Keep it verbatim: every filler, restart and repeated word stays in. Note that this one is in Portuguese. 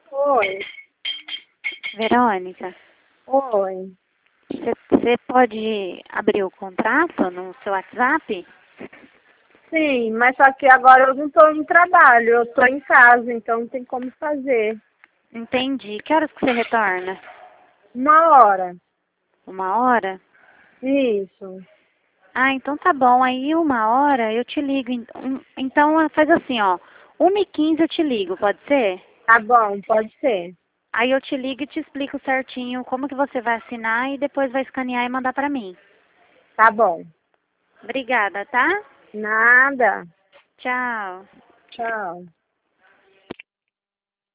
Oi, Verônica, oi. você pode abrir o contrato no seu WhatsApp? Sim, mas só que agora eu não estou no trabalho, eu estou em casa, então não tem como fazer. Entendi. Que horas que você retorna? Uma hora. Uma hora? Isso. Ah, então tá bom. Aí uma hora eu te ligo. en- um- Então faz assim, ó. Uma e quinze eu te ligo, pode ser? Tá bom, pode ser. Aí eu te ligo e te explico certinho como que você vai assinar e depois vai escanear e mandar pra mim. Tá bom. Obrigada, tá? Nada. Tchau. Tchau.